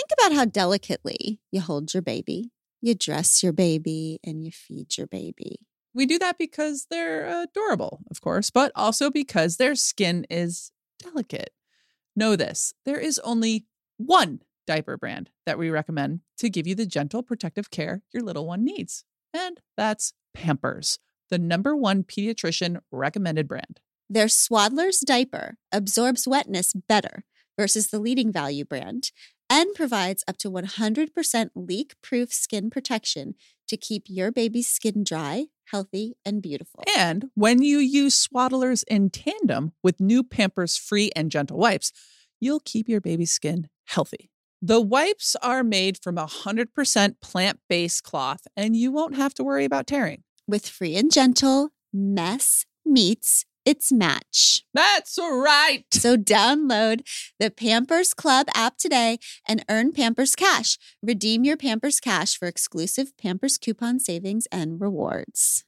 think about how delicately you hold your baby, you dress your baby, and you feed your baby. We do that because they're adorable, of course, but also because their skin is delicate. Know this, there is only one diaper brand that we recommend to give you the gentle protective care your little one needs. And that's Pampers, the #1 pediatrician recommended brand. Their Swaddler's diaper absorbs wetness better versus the leading value brand and provides up to 100% leak-proof skin protection to keep your baby's skin dry, healthy, and beautiful. And when you use Swaddlers in tandem with new Pampers Free and Gentle wipes, you'll keep your baby's skin healthy. The wipes are made from 100% plant-based cloth, and you won't have to worry about tearing. With Free and Gentle, mess meets its match. That's right. So download the Pampers Club app today and earn Pampers Cash. Redeem your Pampers Cash for exclusive Pampers coupon savings and rewards.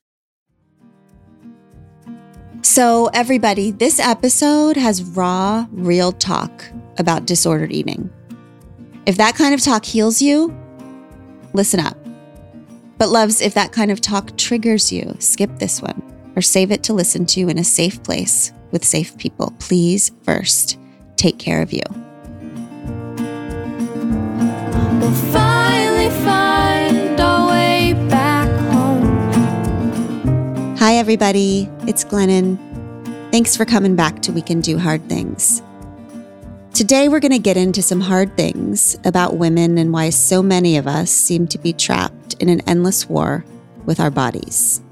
So everybody, this episode has raw, real talk about disordered eating. If that kind of talk heals you, listen up. But loves, if that kind of talk triggers you, skip this one or save it to listen to in a safe place with safe people. Please first take care of you. We'll finally find our way back home. Hi, everybody. It's Glennon. Thanks for coming back to We Can Do Hard Things. Today, we're going to get into some hard things about women and why so many of us seem to be trapped in an endless war with our bodies.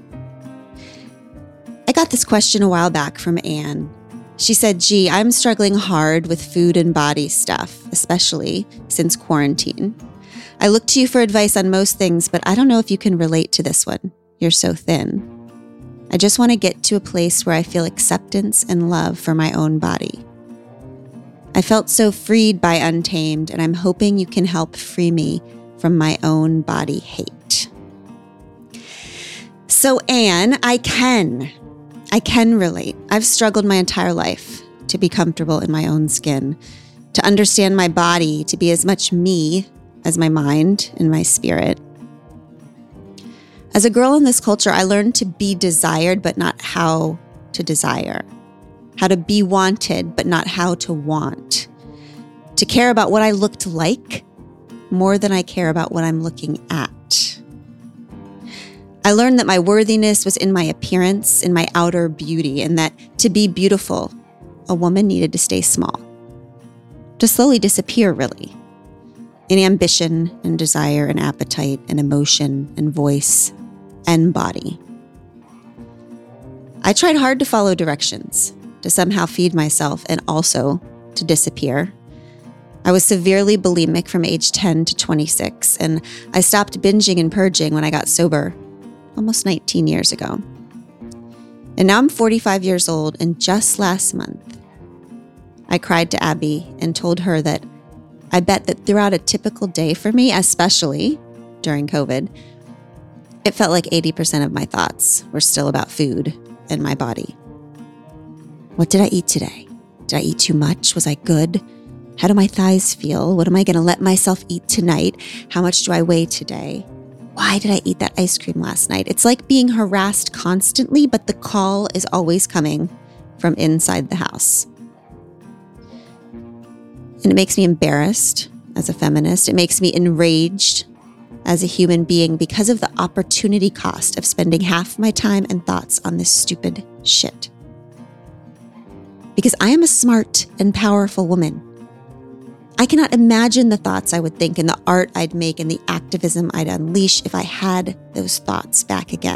I got this question a while back from Anne. She said, "Gee, I'm struggling hard with food and body stuff, especially since quarantine. I look to you for advice on most things, but I don't know if you can relate to this one. You're so thin. I just want to get to a place where I feel acceptance and love for my own body. I felt so freed by Untamed, and I'm hoping you can help free me from my own body hate." So Anne, I can relate. I've struggled my entire life to be comfortable in my own skin, to understand my body, to be as much me as my mind and my spirit. As a girl in this culture, I learned to be desired, but not how to desire. How to be wanted, but not how to want. To care about what I looked like more than I care about what I'm looking at. I learned that my worthiness was in my appearance, in my outer beauty, and that to be beautiful, a woman needed to stay small. To slowly disappear, really. In ambition and desire and appetite and emotion and voice and body. I tried hard to follow directions, to somehow feed myself and also to disappear. I was severely bulimic from age 10 to 26, and I stopped binging and purging when I got sober almost 19 years ago. And now I'm 45 years old, and just last month, I cried to Abby and told her that I bet that throughout a typical day for me, especially during COVID, it felt like 80% of my thoughts were still about food and my body. What did I eat today? Did I eat too much? Was I good? How do my thighs feel? What am I going to let myself eat tonight? How much do I weigh today? Why did I eat that ice cream last night? It's like being harassed constantly, but the call is always coming from inside the house. And it makes me embarrassed as a feminist. It makes me enraged as a human being because of the opportunity cost of spending half my time and thoughts on this stupid shit. Because I am a smart and powerful woman. I cannot imagine the thoughts I would think and the art I'd make and the activism I'd unleash if I had those thoughts back again.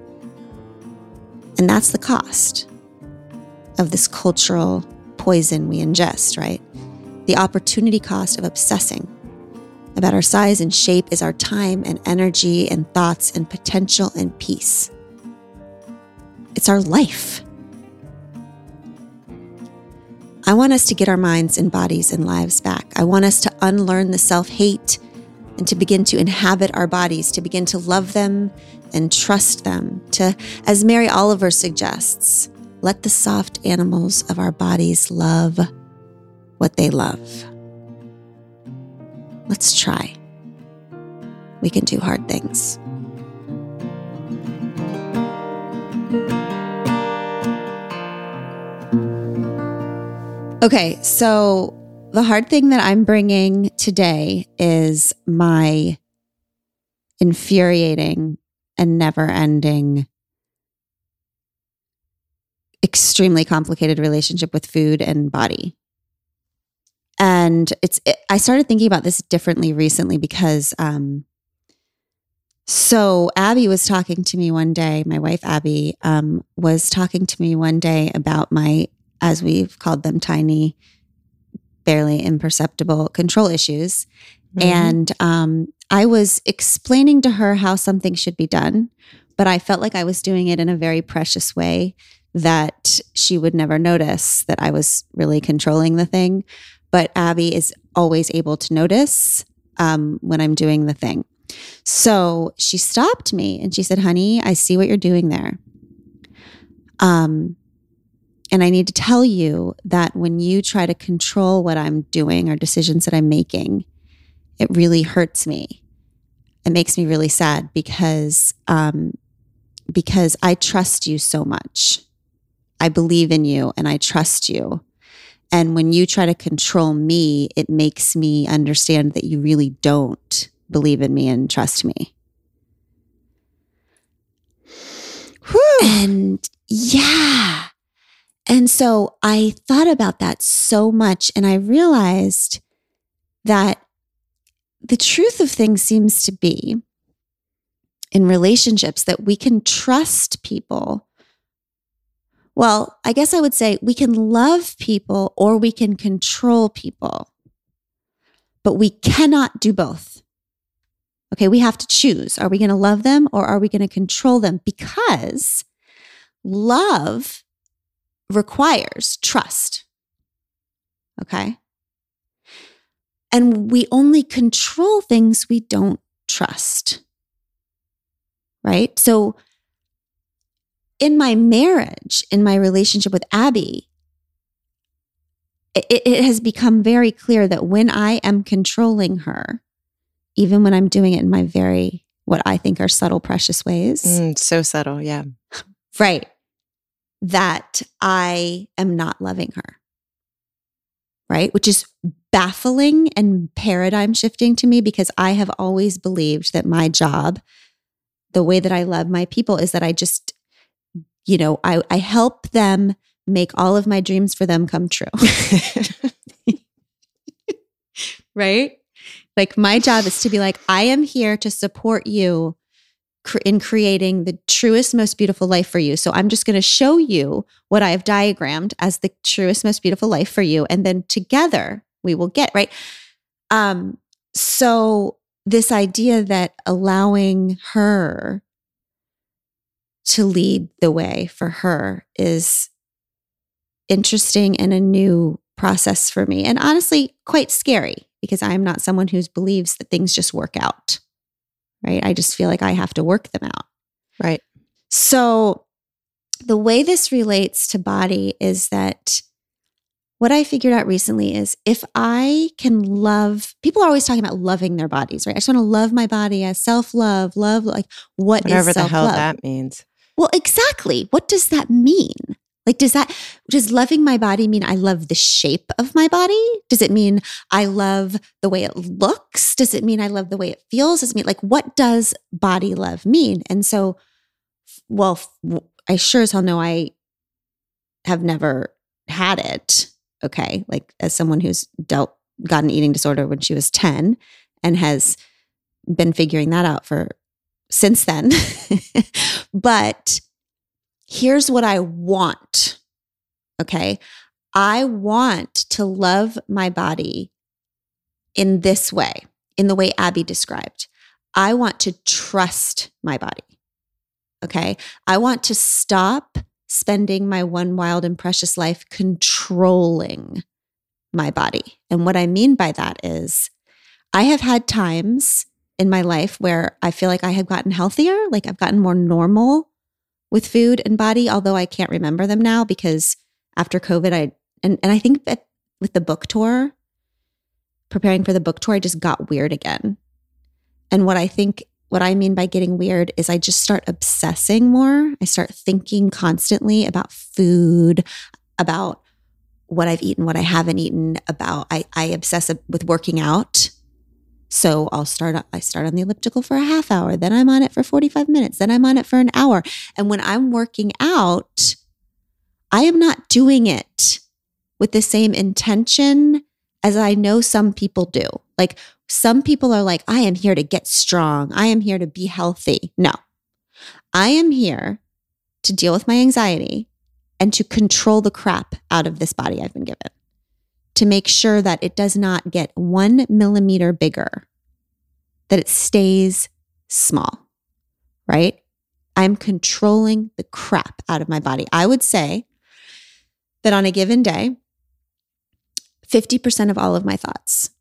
And that's the cost of this cultural poison we ingest, right? The opportunity cost of obsessing about our size and shape is our time and energy and thoughts and potential and peace. It's our life. I want us to get our minds and bodies and lives back. I want us to unlearn the self-hate and to begin to inhabit our bodies, to begin to love them and trust them, to, as Mary Oliver suggests, let the soft animals of our bodies love what they love. Let's try. We can do hard things. Okay, so the hard thing that I'm bringing today is my infuriating and never-ending, extremely complicated relationship with food and body. And I started thinking about this differently recently because so Abby was talking to me one day, my wife Abby was talking to me one day about my, as we've called them, tiny, barely imperceptible control issues. And I was explaining to her how something should be done, but I felt like I was doing it in a very precious way that she would never notice that I was really controlling the thing. But Abby is always able to notice when I'm doing the thing. So she stopped me and she said, honey, I see what you're doing there. And I need to tell you that when you try to control what I'm doing or decisions that I'm making, it really hurts me. It makes me really sad because I trust you so much. I believe in you and I trust you. And when you try to control me, it makes me understand that you really don't believe in me and trust me. Whew. And yeah. And so I thought about that so much, and I realized that the truth of things seems to be in relationships that we can trust people. Well, I guess I would say we can love people or we can control people, but we cannot do both. Okay, we have to choose. Are we going to love them or are we going to control them? Because love requires trust. Okay? And we only control things we don't trust. Right? So in my marriage, in my relationship with Abby, it has become very clear that when I am controlling her, even when I'm doing it in my very, what I think are subtle, precious ways. So subtle, yeah. Right. That I am not loving her. Right? Which is baffling and paradigm shifting to me because I have always believed that my job, the way that I love my people is that I just, I help them make all of my dreams for them come true. Right? Like my job is to be like, I am here to support you in creating the truest, most beautiful life for you. So I'm just going to show you what I have diagrammed as the truest, most beautiful life for you. And then together we will get, right? So this idea that allowing her to lead the way for her is interesting and a new process for me. And honestly, quite scary because I'm not someone who believes that things just work out, right? I just feel like I have to work them out. Right. So the way this relates to body is that what I figured out recently is if I can love, people are always talking about loving their bodies, right? I just want to love my body as self-love, love, like what Whatever is self-love? the hell that means. Well, exactly. What does that mean? Like, does loving my body mean I love the shape of my body? Does it mean I love the way it looks? Does it mean I love the way it feels? Does it mean, like, what does body love mean? And so, well, I sure as hell know I have never had it. Okay. Like as someone who's got an eating disorder when she was 10 and has been figuring that out since then. But here's what I want. Okay. I want to love my body in this way, in the way Abby described. I want to trust my body. Okay. I want to stop spending my one wild and precious life controlling my body. And what I mean by that is I have had times in my life where I feel like I have gotten healthier, like I've gotten more normal with food and body, although I can't remember them now because after COVID, and I think that with the book tour, preparing for the book tour, I just got weird again. And what I mean by getting weird is I just start obsessing more. I start thinking constantly about food, about what I've eaten, what I haven't eaten, about I obsess with working out. So I start on the elliptical for a half hour, then I'm on it for 45 minutes, then I'm on it for an hour. And when I'm working out, I am not doing it with the same intention as I know some people do. Like some people are like, I am here to get strong. I am here to be healthy. No, I am here to deal with my anxiety and to control the crap out of this body I've been given, to make sure that it does not get 1 millimeter bigger, that it stays small, right? I'm controlling the crap out of my body. I would say that on a given day, 50% of all of my thoughts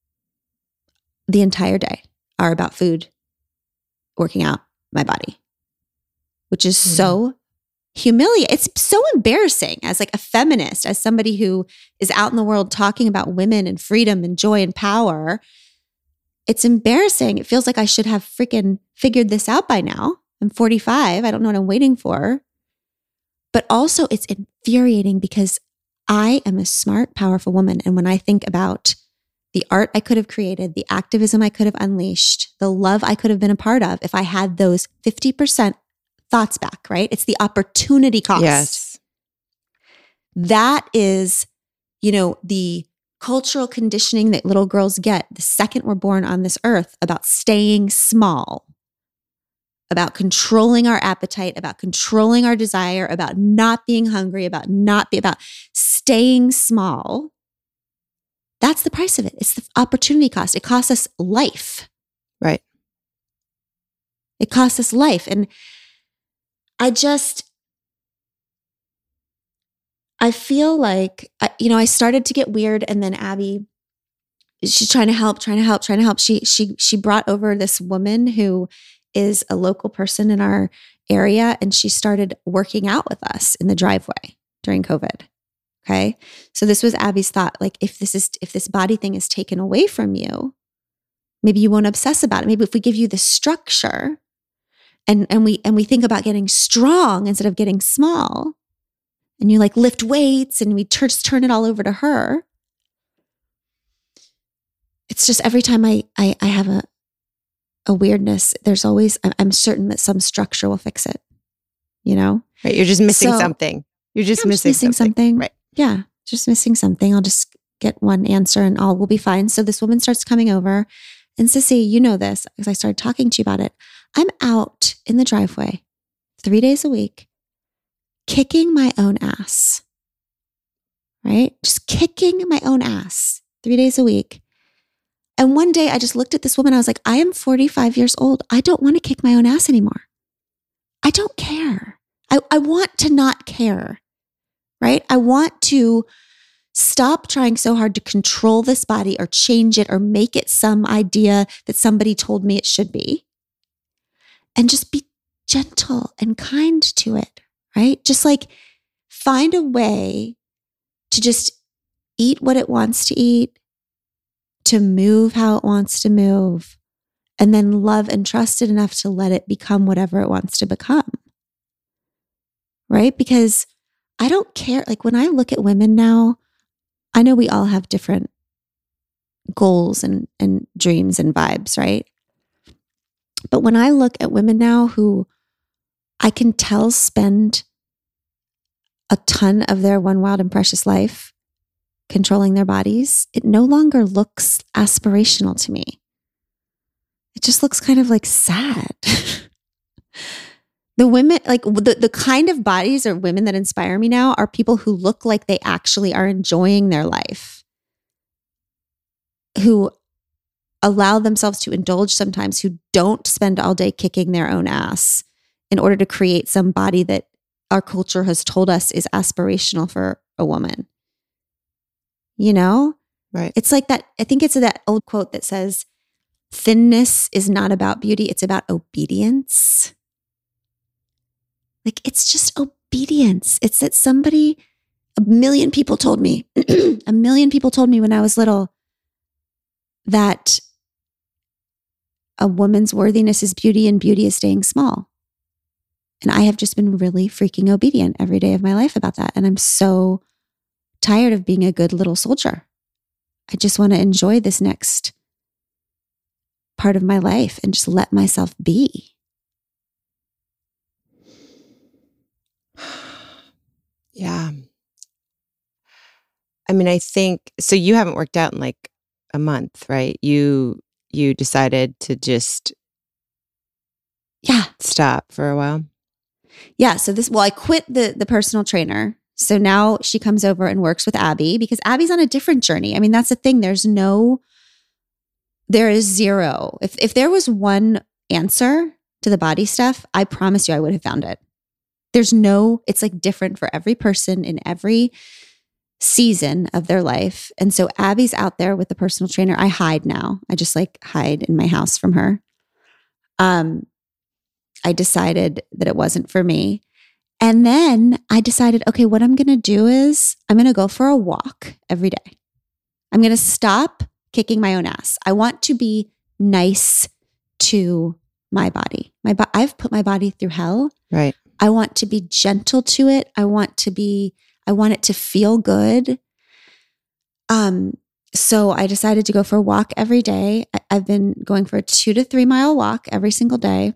the entire day are about food, working out, my body, which is so humiliating. It's so embarrassing as like a feminist, as somebody who is out in the world talking about women and freedom and joy and power. It's embarrassing. It feels like I should have freaking figured this out by now. I'm 45. I don't know what I'm waiting for. But also it's infuriating because I am a smart, powerful woman. And when I think about the art I could have created, the activism I could have unleashed, the love I could have been a part of if I had those 50% thoughts back, right? It's the opportunity cost. Yes. That is, the cultural conditioning that little girls get the second we're born on this earth about staying small, about controlling our appetite, about controlling our desire, about not being hungry, about staying small. That's the price of it. It's the opportunity cost. It costs us life. Right. It costs us life. And I feel like, I started to get weird, and then Abby, she's trying to help. She brought over this woman who is a local person in our area, and she started working out with us in the driveway during COVID. Okay. So this was Abby's thought. Like, if this body thing is taken away from you, maybe you won't obsess about it. Maybe if we give you the structure and we think about getting strong instead of getting small, and you like lift weights and we just turn it all over to her. It's just every time I have a weirdness, there's always, I'm certain that some structure will fix it, Right. You're just missing something. You're just missing something. Right. Yeah. Just missing something. I'll just get one answer and all will be fine. So this woman starts coming over, and Sissy, you know this because I started talking to you about it. I'm out in the driveway 3 days a week, kicking my own ass, right? Just kicking my own ass 3 days a week. And one day I just looked at this woman. I was like, I am 45 years old. I don't want to kick my own ass anymore. I don't care. I want to not care, right? I want to stop trying so hard to control this body or change it or make it some idea that somebody told me it should be, and just be gentle and kind to it, right? Just like find a way to just eat what it wants to eat, to move how it wants to move, and then love and trust it enough to let it become whatever it wants to become, right? Because I don't care. Like when I look at women now, I know we all have different goals and dreams and vibes, right? But when I look at women now who I can tell spend a ton of their one wild and precious life controlling their bodies, it no longer looks aspirational to me. It just looks kind of like sad. The women, like the kind of bodies or women that inspire me now are people who look like they actually are enjoying their life, who allow themselves to indulge sometimes, who don't spend all day kicking their own ass in order to create some body that our culture has told us is aspirational for a woman. Right. It's like that. I think it's that old quote that says, thinness is not about beauty. It's about obedience. Like, it's just obedience. It's that a million people told me when I was little, that a woman's worthiness is beauty and beauty is staying small. And I have just been really freaking obedient every day of my life about that. And I'm so tired of being a good little soldier. I just want to enjoy this next part of my life and just let myself be. Yeah. I mean, I think, so you haven't worked out in like a month, right? You decided to stop for a while. Yeah. So I quit the personal trainer. So now she comes over and works with Abby because Abby's on a different journey. I mean, that's the thing. There is zero. If there was one answer to the body stuff, I promise you I would have found it. It's like different for every person in every season of their life. And so Abby's out there with the personal trainer. I hide now. I just like hide in my house from her. I decided that it wasn't for me. And then I decided, okay, what I'm going to do is I'm going to go for a walk every day. I'm going to stop kicking my own ass. I want to be nice to my body. I've put my body through hell. Right. I want to be gentle to it. I want it to feel good. So I decided to go for a walk every day. I've been going for a 2 to 3 mile walk every single day.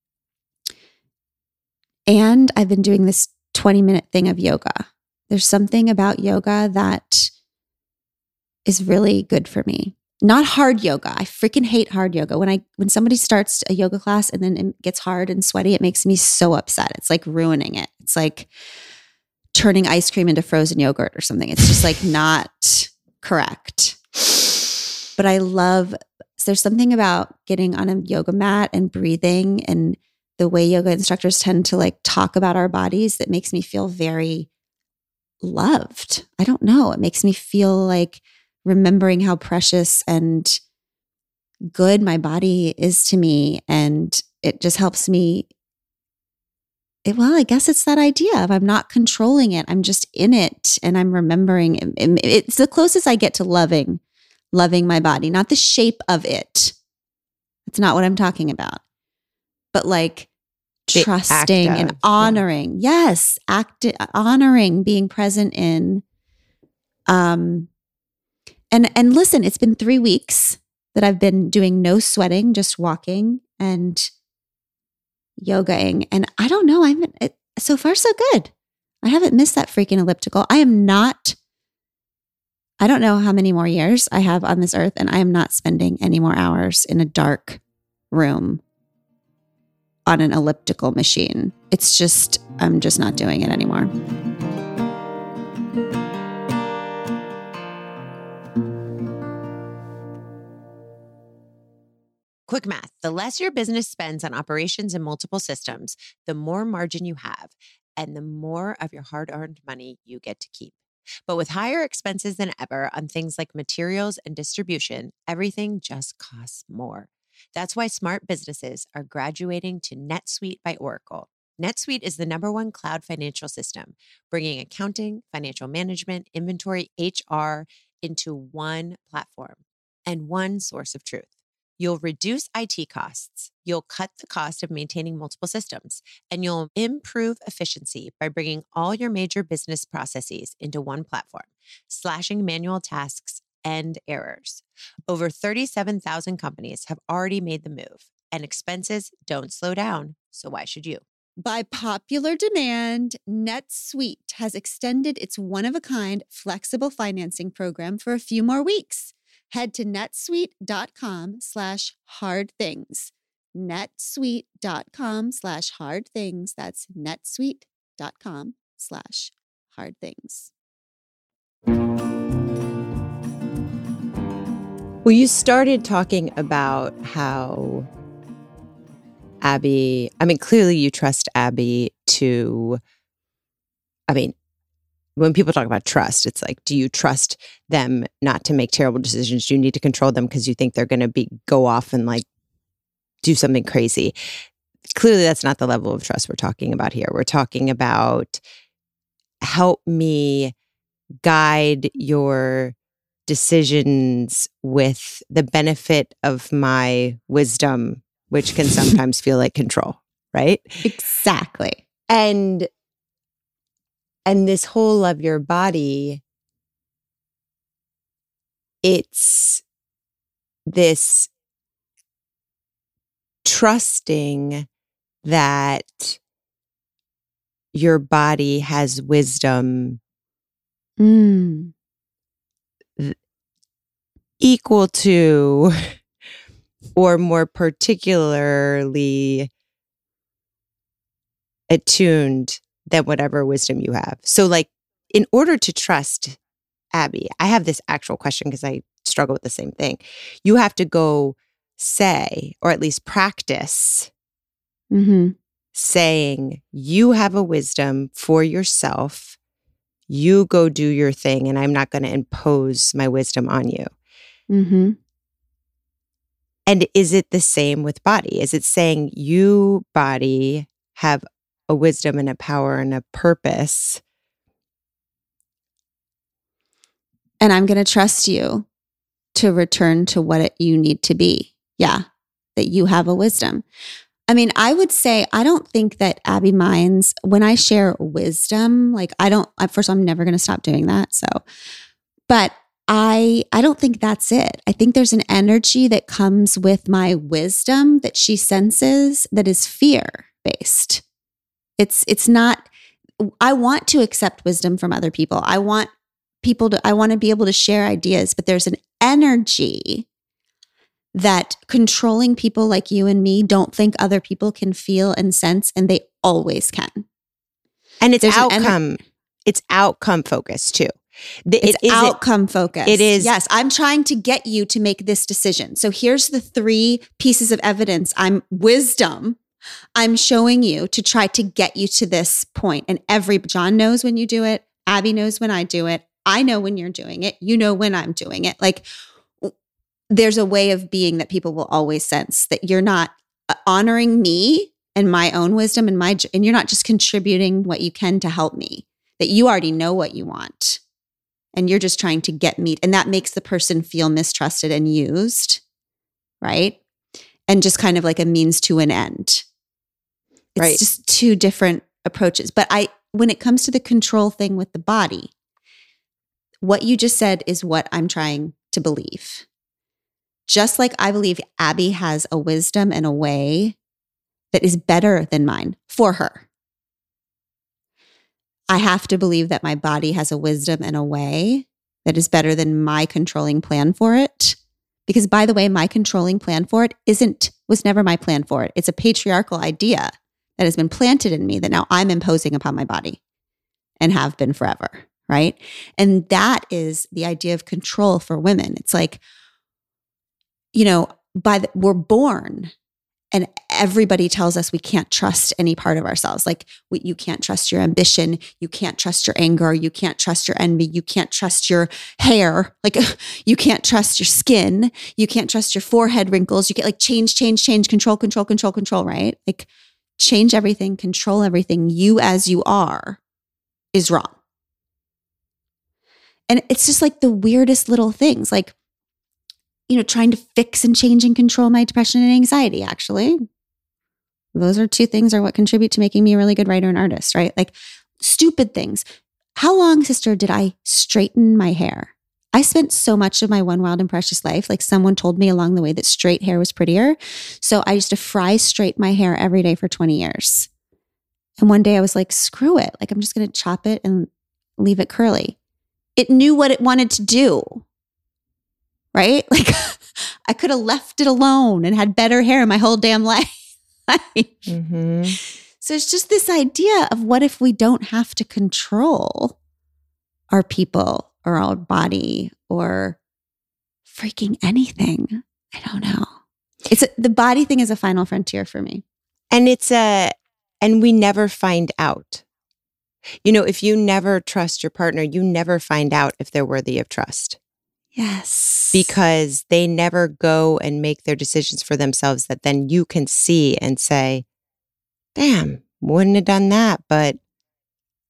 And I've been doing this 20-minute thing of yoga. There's something about yoga that is really good for me. Not hard yoga. I freaking hate hard yoga. When somebody starts a yoga class and then it gets hard and sweaty, it makes me so upset. It's like ruining it. It's like turning ice cream into frozen yogurt or something. It's just like not correct. But there's something about getting on a yoga mat and breathing and the way yoga instructors tend to like talk about our bodies that makes me feel very loved. I don't know. It makes me feel like remembering how precious and good my body is to me. And it just helps me. I guess it's that idea of I'm not controlling it. I'm just in it and I'm remembering. It's the closest I get to loving my body, not the shape of it. That's not what I'm talking about. But like trusting and honoring. Yeah. Yes. Honoring being present in. And listen, it's been 3 weeks that I've been doing no sweating, just walking and yogaing. And I don't know, so far so good. I haven't missed that freaking elliptical. I don't know how many more years I have on this earth, and I am not spending any more hours in a dark room on an elliptical machine. I'm just not doing it anymore. Quick math. The less your business spends on operations and multiple systems, the more margin you have and the more of your hard-earned money you get to keep. But with higher expenses than ever on things like materials and distribution, everything just costs more. That's why smart businesses are graduating to NetSuite by Oracle. NetSuite is the #1 cloud financial system, bringing accounting, financial management, inventory, HR into one platform and one source of truth. You'll reduce IT costs, you'll cut the cost of maintaining multiple systems, and you'll improve efficiency by bringing all your major business processes into one platform, slashing manual tasks and errors. Over 37,000 companies have already made the move, and expenses don't slow down, so why should you? By popular demand, NetSuite has extended its one-of-a-kind flexible financing program for a few more weeks. Head to netsuite.com/hardthings. netsuite.com/hardthings. That's netsuite.com/hardthings. Well, you started talking about how Abby, clearly you trust Abby when people talk about trust, it's like, do you trust them not to make terrible decisions? Do you need to control them because you think they're going to go off and like do something crazy? Clearly, that's not the level of trust we're talking about here. We're talking about help me guide your decisions with the benefit of my wisdom, which can sometimes feel like control, right? Exactly. And this whole love your body, it's this trusting that your body has wisdom Mm. equal to or more particularly attuned than whatever wisdom you have. So like, in order to trust Abby, I have this actual question because I struggle with the same thing. You have to go say, or at least practice Mm-hmm. saying, you have a wisdom for yourself. You go do your thing, and I'm not going to impose my wisdom on you. Mm-hmm. And is it the same with body? Is it saying you, body, have a wisdom and a power and a purpose? And I'm going to trust you to return to what you need to be. Yeah, that you have a wisdom. I mean, I would say, I don't think that Abby minds when I share wisdom. Like, first, I'm never going to stop doing that. So, but I don't think that's it. I think there's an energy that comes with my wisdom that she senses that is fear based. It's not, I want to accept wisdom from other people. I want to be able to share ideas, but there's an energy that controlling people like you and me don't think other people can feel and sense, and they always can. And it's There's it's outcome focused too. It's outcome focused. It is. Yes, I'm trying to get you to make this decision. So here's the 3 pieces of evidence. I'm showing you to try to get you to this point. And John knows when you do it. Abby knows when I do it. I know when you're doing it. You know when I'm doing it. Like, there's a way of being that people will always sense that you're not honoring me and my own wisdom and you're not just contributing what you can to help me, that you already know what you want and you're just trying to get me. And that makes the person feel mistrusted and used, right? And just kind of like a means to an end. It's right. Just 2 different approaches. But when it comes to the control thing with the body, what you just said is what I'm trying to believe. Just like I believe Abby has a wisdom and a way that is better than mine for her. I have to believe that my body has a wisdom and a way that is better than my controlling plan for it. Because, by the way, my controlling plan for it was never my plan for it. It's a patriarchal idea that has been planted in me that now I'm imposing upon my body and have been forever, right? And that is the idea of control for women. It's like, we're born and everybody tells us we can't trust any part of ourselves. Like, you can't trust your ambition. You can't trust your anger. You can't trust your envy. You can't trust your hair. Like, you can't trust your skin. You can't trust your forehead wrinkles. You get like change, control, right? Like, change everything, control everything. You as you are is wrong. And it's just like the weirdest little things. Like, trying to fix and change and control my depression and anxiety, actually. Those are 2 things are what contribute to making me a really good writer and artist, right? Like, stupid things. How long, sister, did I straighten my hair? I spent so much of my one wild and precious life, like someone told me along the way that straight hair was prettier. So I used to fry straight my hair every day for 20 years. And one day I was like, screw it. Like, I'm just going to chop it and leave it curly. It knew what it wanted to do. Right? Like, I could have left it alone and had better hair my whole damn life. Mm-hmm. So it's just this idea of what if we don't have to control our people or our body or freaking anything. I don't know. The body thing is a final frontier for me. And and we never find out. If you never trust your partner, you never find out if they're worthy of trust. Yes. Because they never go and make their decisions for themselves that then you can see and say, damn, wouldn't have done that, but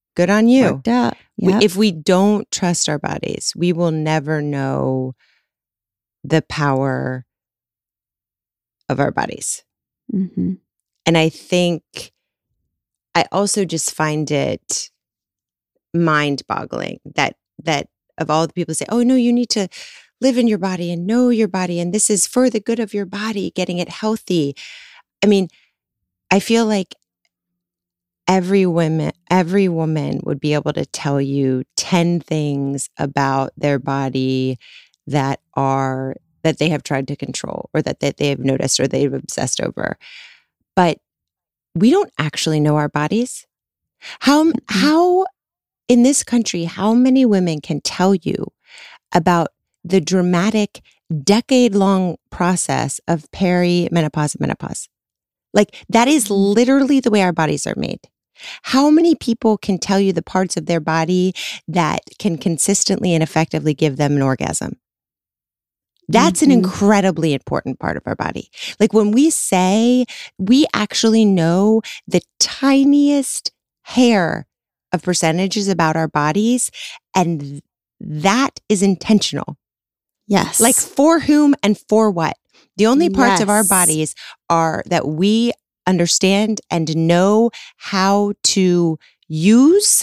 Good on you. Worked out. Yep. If we don't trust our bodies, we will never know the power of our bodies. Mm-hmm. And I think I also just find it mind-boggling that of all the people say, oh no, you need to live in your body and know your body, and this is for the good of your body, getting it healthy. I mean, I feel like every woman would be able to tell you 10 things about their body that they have tried to control, or that they have noticed, or they've obsessed over. But we don't actually know our bodies. How in this country, how many women can tell you about the dramatic decade-long process of perimenopause and menopause? Like, that is literally the way our bodies are made. How many people can tell you the parts of their body that can consistently and effectively give them an orgasm? That's an incredibly important part of our body. Like, when we say we actually know the tiniest hair of percentages about our bodies, and that is intentional. Yes. Like, for whom and for what? The only parts of our Yes. bodies are that we understand and know how to use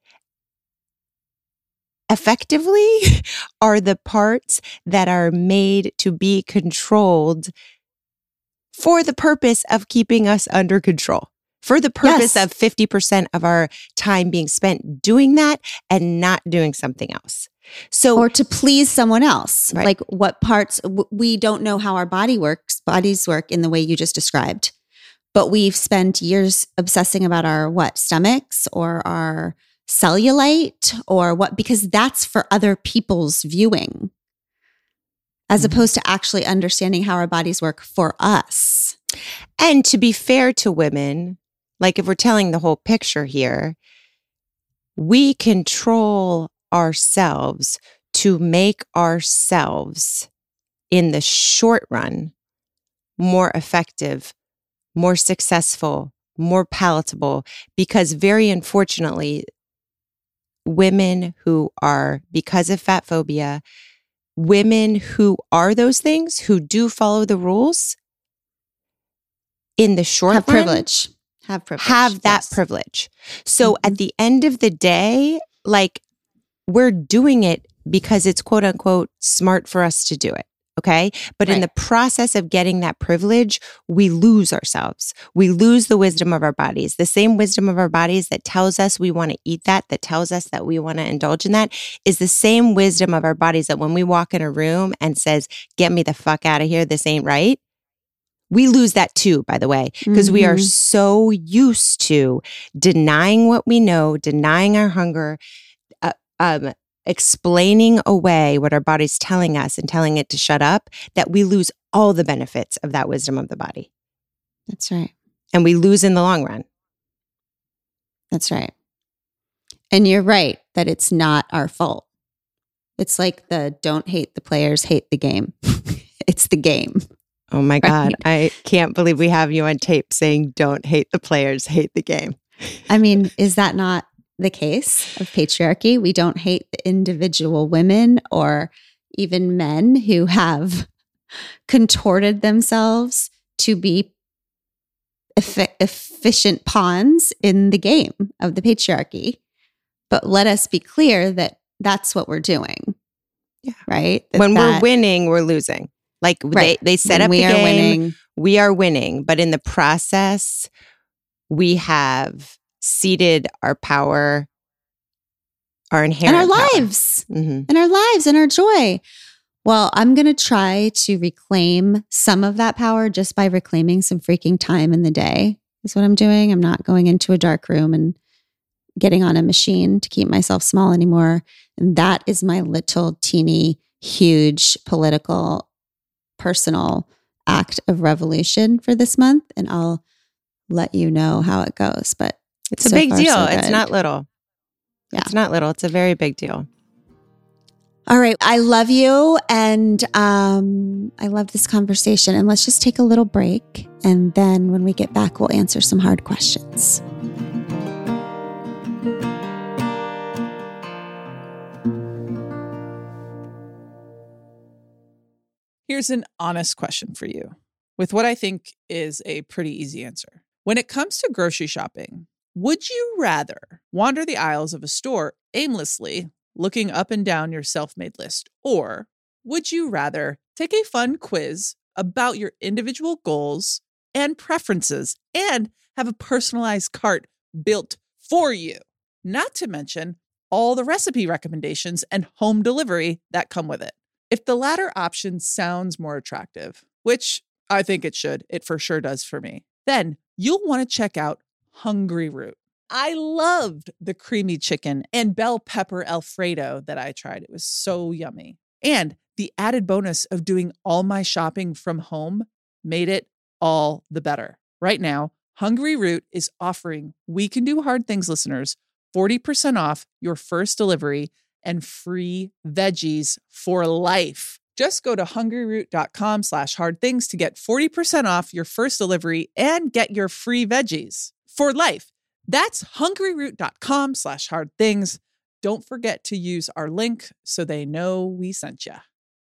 effectively are the parts that are made to be controlled for the purpose of keeping us under control, for the purpose Yes. of 50% of our time being spent doing that and not doing something else. So, or to please someone else. Right. Like, what parts we don't know how our bodies work in the way you just described. But we've spent years obsessing about our stomachs or our cellulite or what, because that's for other people's viewing, as opposed to actually understanding how our bodies work for us. and to be fair to women, like, if we're telling the whole picture here, we control ourselves to make ourselves, in the short run, more effective, more successful, more palatable, because very unfortunately, women who are, because of fat phobia, women who are those things, who do follow the rules, in the short Have run, privilege. Have privilege. have that Yes. privilege. So at the end of the day, like, we're doing it because it's quote unquote smart for us to do it. Okay. But in Right. the process of getting that privilege, we lose ourselves. We lose the wisdom of our bodies. The same wisdom of our bodies that tells us we want to eat that tells us that we want to indulge in that, is the same wisdom of our bodies that when we walk in a room and says, get me the fuck out of here, this ain't right. We lose that too, by the way, because we are so used to denying what we know, denying our hunger, explaining away what our body's telling us and telling it to shut up, that we lose all the benefits of that wisdom of the body. That's right. And we lose in the long run. That's right. And you're right that it's not our fault. It's like the don't hate the players, hate the game. It's the game. Oh my God. Right. I can't believe we have you on tape saying don't hate the players, hate the game. I mean, is that not the case of patriarchy? We don't hate the individual women or even men who have contorted themselves to be efficient pawns in the game of the patriarchy. But let us be clear that that's what we're doing. Yeah. Right? When we're winning, we're losing. Like, right. they set When up we the are game. winning. We are winning. But in the process, we have ceded our power, our inherent and our power. lives. Mm-hmm. And our lives and our joy. Well, I'm going to try to reclaim some of that power just by reclaiming some freaking time in the day. Is what I'm doing. I'm not going into a dark room and getting on a machine to keep myself small anymore. And that is my little teeny, huge political, personal act of revolution for this month. And I'll let you know how it goes. But It's a so big far, deal. so It's good. not little. Yeah. It's not little. It's a very big deal. All right. I love you. And I love this conversation. And let's just take a little break. And then when we get back, we'll answer some hard questions. Here's an honest question for you with what I think is a pretty easy answer. When it comes to grocery shopping, would you rather wander the aisles of a store aimlessly, looking up and down your self-made list, or would you rather take a fun quiz about your individual goals and preferences and have a personalized cart built for you? Not to mention all the recipe recommendations and home delivery that come with it. If the latter option sounds more attractive, which I think it should, it for sure does for me, then you'll want to check out Hungryroot. I loved the creamy chicken and bell pepper Alfredo that I tried. It was so yummy. And the added bonus of doing all my shopping from home made it all the better. Right now, Hungryroot is offering We Can Do Hard Things listeners 40% off your first delivery and free veggies for life. Just go to hungryroot.com/hardthings to get 40% off your first delivery and get your free veggies for life. That's hungryroot.com/hardthings. Don't forget to use our link so they know we sent you.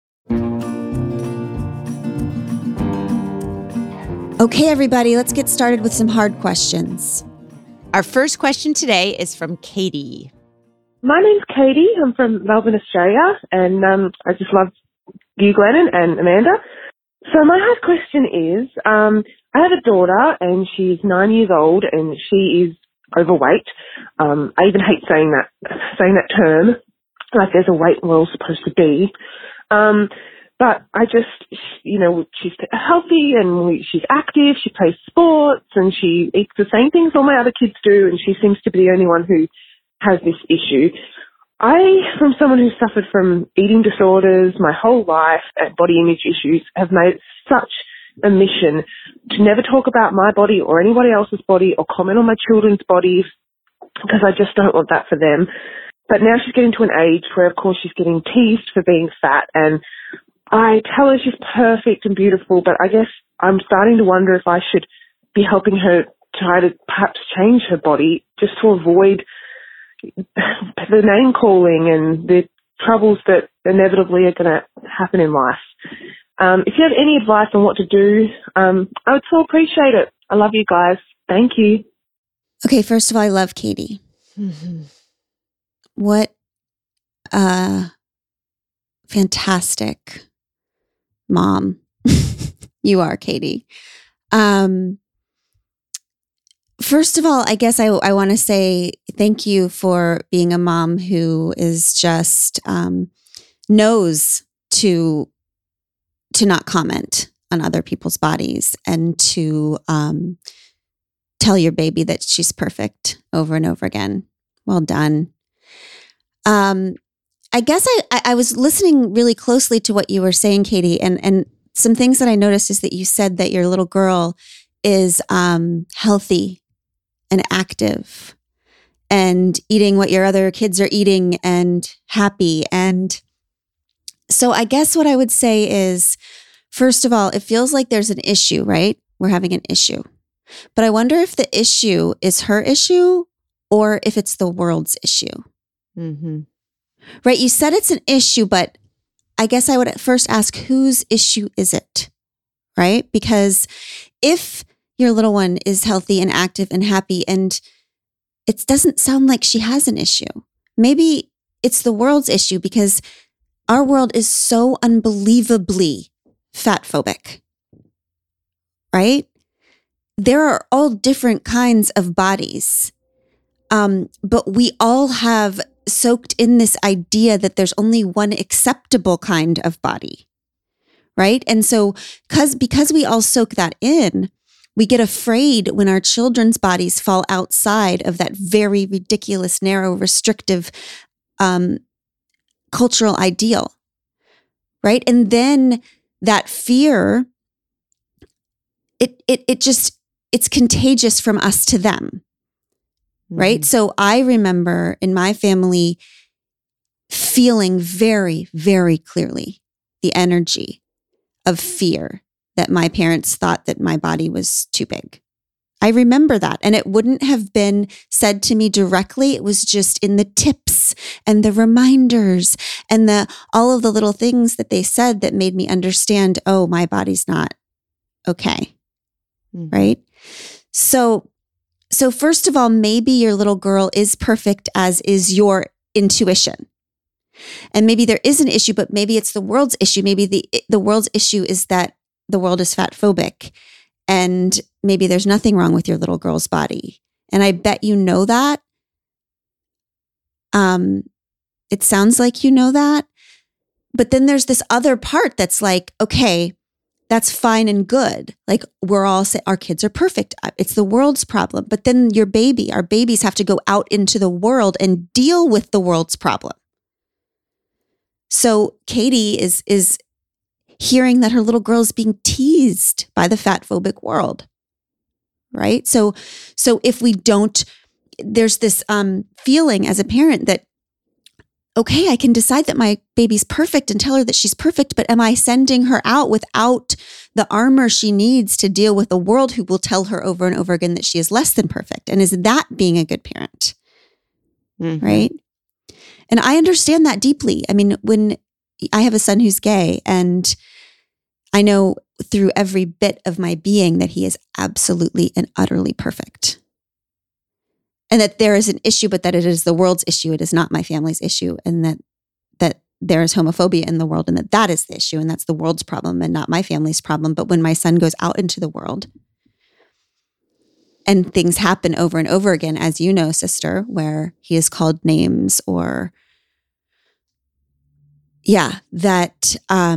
Okay, everybody, let's get started with some hard questions. Our first question today is from Katie. My name's Katie. I'm from Melbourne, Australia, and I just love you, Glennon and Amanda. So my hard question is, I have a daughter, and she's 9 years old, and she is overweight. I even hate saying that term, like there's a weight we're all supposed to be. But I just, she's healthy and she's active, she plays sports and she eats the same things all my other kids do, and she seems to be the only one who has this issue. I, from someone who's suffered from eating disorders my whole life and body image issues, have made such a mission to never talk about my body or anybody else's body or comment on my children's bodies, because I just don't want that for them. But now she's getting to an age where, of course, she's getting teased for being fat, and I tell her she's perfect and beautiful, but I guess I'm starting to wonder if I should be helping her try to perhaps change her body just to avoid the name calling and the troubles that inevitably are going to happen in life. If you have any advice on what to do, I would so appreciate it. I love you guys. Thank you. Okay, first of all, I love Katie. Mm-hmm. What a fantastic mom you are, Katie. First of all, I guess I want to say thank you for being a mom who is just knows to not comment on other people's bodies and to tell your baby that she's perfect over and over again. Well done. I guess I was listening really closely to what you were saying, Katie, and some things that I noticed is that you said that your little girl is healthy and active and eating what your other kids are eating and happy. And so I guess what I would say is, first of all, it feels like there's an issue, right? We're having an issue. But I wonder if the issue is her issue or if it's the world's issue. Mm-hmm. Right? You said it's an issue, but I guess I would at first ask, whose issue is it? Right? Because if your little one is healthy and active and happy, and it doesn't sound like she has an issue, maybe it's the world's issue, because our world is so unbelievably fat phobic. Right? There are all different kinds of bodies. But we all have soaked in this idea that there's only one acceptable kind of body, right? And so because we all soak that in, we get afraid when our children's bodies fall outside of that very ridiculous, narrow, restrictive cultural ideal, right? And then that fear, it's contagious from us to them. Right? So I remember in my family feeling very, very clearly the energy of fear that my parents thought that my body was too big. I remember that. And it wouldn't have been said to me directly. It was just in the tips and the reminders and all of the little things that they said that made me understand, oh, my body's not okay. Mhm. Right? So first of all, maybe your little girl is perfect as is your intuition. And maybe there is an issue, but maybe it's the world's issue. Maybe the world's issue is that the world is fat phobic. And maybe there's nothing wrong with your little girl's body. And I bet you know that. It sounds like you know that. But then there's this other part that's like, okay, that's fine and good. Like we're all saying our kids are perfect. It's the world's problem. But then our babies have to go out into the world and deal with the world's problem. So Katie is hearing that her little girl is being teased by the fat phobic world, right? So if we don't, there's this feeling as a parent that, okay, I can decide that my baby's perfect and tell her that she's perfect, but am I sending her out without the armor she needs to deal with a world who will tell her over and over again that she is less than perfect? And is that being a good parent, right? And I understand that deeply. I mean, when I have a son who's gay, and I know through every bit of my being that he is absolutely and utterly perfect. And that there is an issue, but that it is the world's issue. It is not my family's issue. And that there is homophobia in the world, and that is the issue. And that's the world's problem and not my family's problem. But when my son goes out into the world and things happen over and over again, as you know, sister, where he is called names or that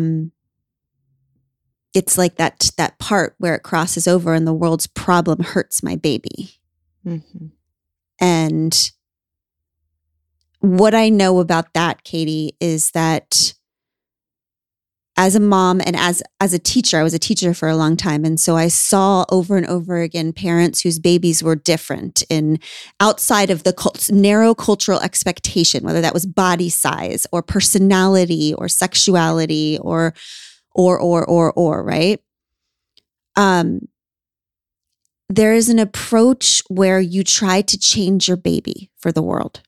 it's like that part where it crosses over and the world's problem hurts my baby. Mm-hmm. And what I know about that, Katie, is that as a mom and as a teacher, I was a teacher for a long time. And so I saw over and over again parents whose babies were different in outside of the narrow cultural expectation, whether that was body size or personality or sexuality or, right? There is an approach where you try to change your baby for the world.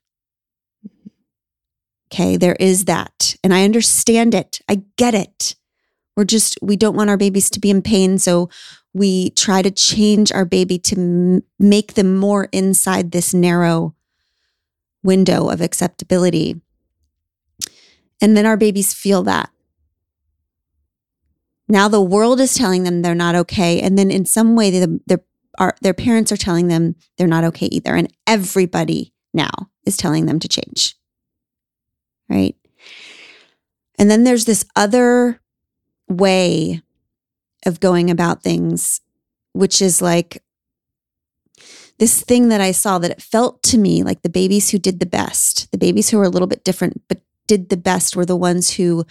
Okay, there is that. And I understand it. I get it. We don't want our babies to be in pain. So we try to change our baby to make them more inside this narrow window of acceptability. And then our babies feel that. Now the world is telling them they're not okay. And then in some way, their parents are telling them they're not okay either. And everybody now is telling them to change. Right? And then there's this other way of going about things, which is like this thing that I saw that it felt to me like the babies who did the best, the babies who were a little bit different, but did the best were the ones whose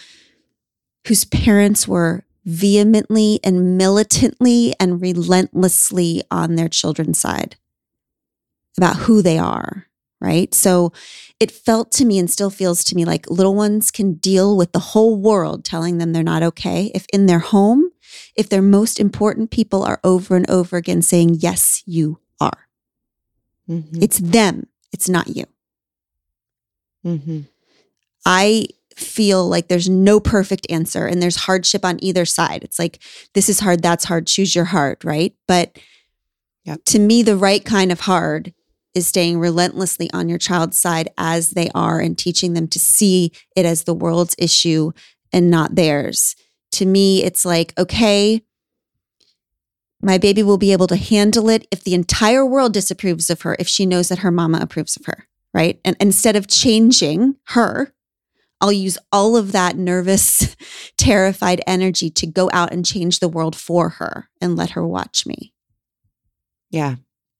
parents were vehemently and militantly and relentlessly on their children's side about who they are. Right? So it felt to me and still feels to me like little ones can deal with the whole world telling them they're not okay if in their home, if their most important people are over and over again saying, yes, you are. Mm-hmm. It's them. It's not you. Mm-hmm. I feel like there's no perfect answer and there's hardship on either side. It's like, this is hard, that's hard, choose your hard, right? But to me, the right kind of hard is staying relentlessly on your child's side as they are and teaching them to see it as the world's issue and not theirs. To me, it's like, okay, my baby will be able to handle it if the entire world disapproves of her, if she knows that her mama approves of her, right? And instead of changing her, I'll use all of that nervous, terrified energy to go out and change the world for her and let her watch me. Yeah.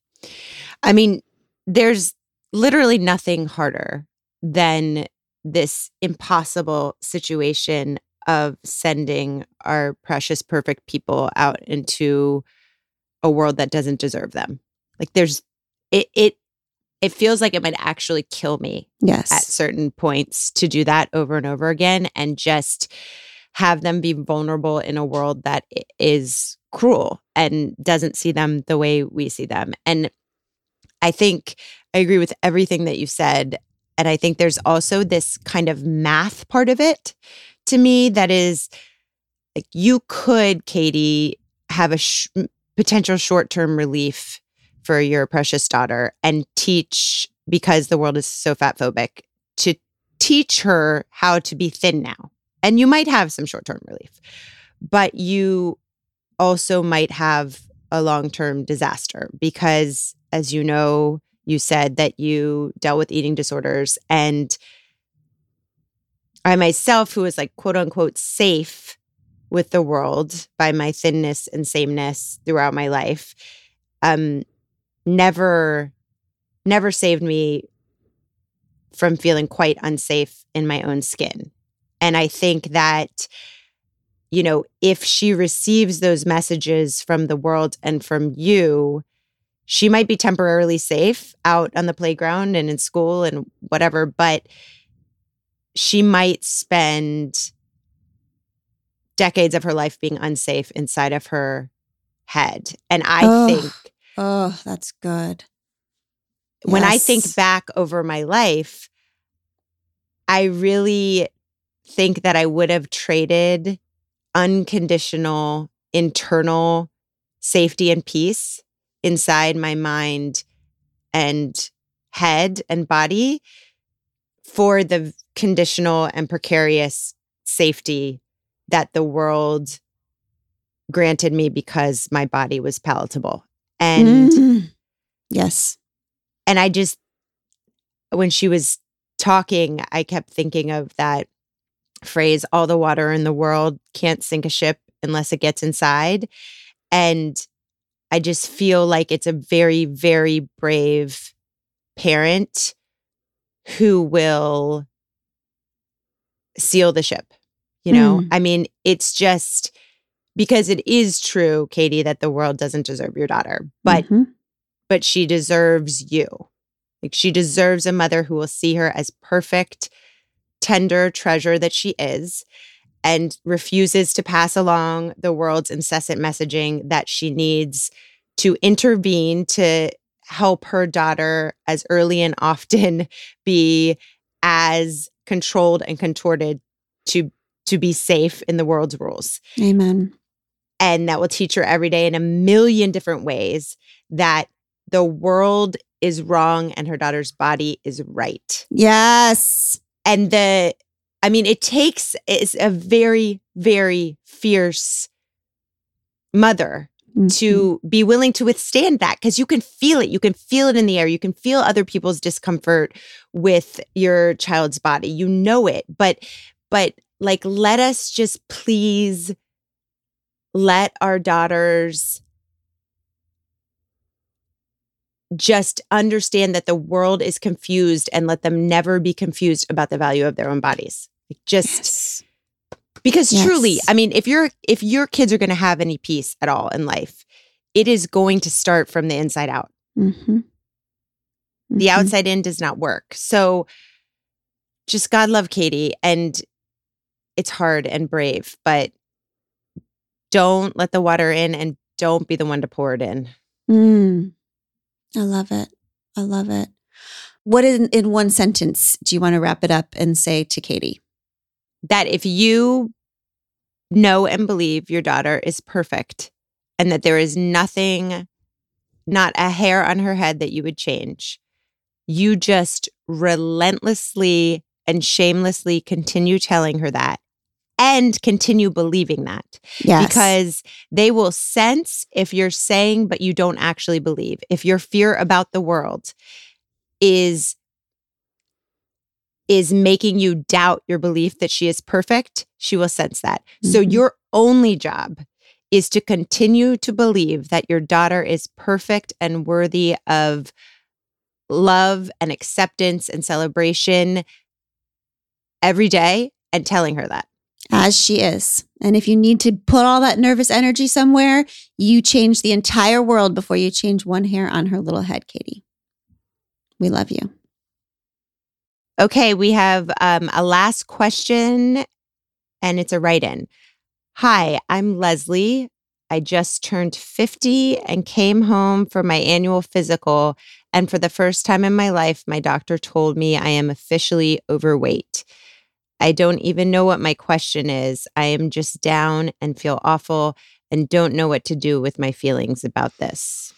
I mean, there's literally nothing harder than this impossible situation of sending our precious, perfect people out into a world that doesn't deserve them. Like it feels like it might actually kill me at certain points to do that over and over again. And just, have them be vulnerable in a world that is cruel and doesn't see them the way we see them. And I think I agree with everything that you said. And I think there's also this kind of math part of it to me that is like, you could, Katie, have a potential short-term relief for your precious daughter and teach, because the world is so fat phobic, to teach her how to be thin now. And you might have some short-term relief, but you also might have a long-term disaster because, as you know, you said that you dealt with eating disorders. And I myself, who was like, quote unquote, safe with the world by my thinness and sameness throughout my life, never saved me from feeling quite unsafe in my own skin. And I think that, you know, if she receives those messages from the world and from you, she might be temporarily safe out on the playground and in school and whatever, but she might spend decades of her life being unsafe inside of her head. And I think... Oh, that's good. When I think back over my life, I really think that I would have traded unconditional internal safety and peace inside my mind and head and body for the conditional and precarious safety that the world granted me because my body was palatable. And yes. And I just, when she was talking, I kept thinking of that phrase, all the water in the world can't sink a ship unless it gets inside. And I just feel like it's a very, very brave parent who will seal the ship. You know, I mean, it's just because it is true, Katie, that the world doesn't deserve your daughter, but she deserves you. Like, she deserves a mother who will see her as perfect, tender treasure that she is, and refuses to pass along the world's incessant messaging that she needs to intervene to help her daughter as early and often be as controlled and contorted to be safe in the world's rules. Amen. And that will teach her every day in a million different ways that the world is wrong and her daughter's body is right. Yes. And it's a very, very fierce mother to be willing to withstand that, because you can feel it. You can feel it in the air. You can feel other people's discomfort with your child's body. You know it. But like, let us just please let our daughters just understand that the world is confused, and let them never be confused about the value of their own bodies. Because truly, I mean, if your kids are going to have any peace at all in life, it is going to start from the inside out. The outside in does not work. So just God love Katie. And it's hard and brave, but don't let the water in and don't be the one to pour it in. I love it. I love it. What in one sentence do you want to wrap it up and say to Katie? That if you know and believe your daughter is perfect and that there is nothing, not a hair on her head that you would change, you just relentlessly and shamelessly continue telling her that and continue believing that. Yes. Because they will sense if you're saying but you don't actually believe. If your fear about the world is making you doubt your belief that she is perfect, she will sense that. So your only job is to continue to believe that your daughter is perfect and worthy of love and acceptance and celebration every day, and telling her that. As she is. And if you need to put all that nervous energy somewhere, you change the entire world before you change one hair on her little head, Katie. We love you. Okay, we have a last question, and it's a write-in. Hi, I'm Leslie. I just turned 50 and came home for my annual physical. And for the first time in my life, my doctor told me I am officially overweight. I don't even know what my question is. I am just down and feel awful and don't know what to do with my feelings about this.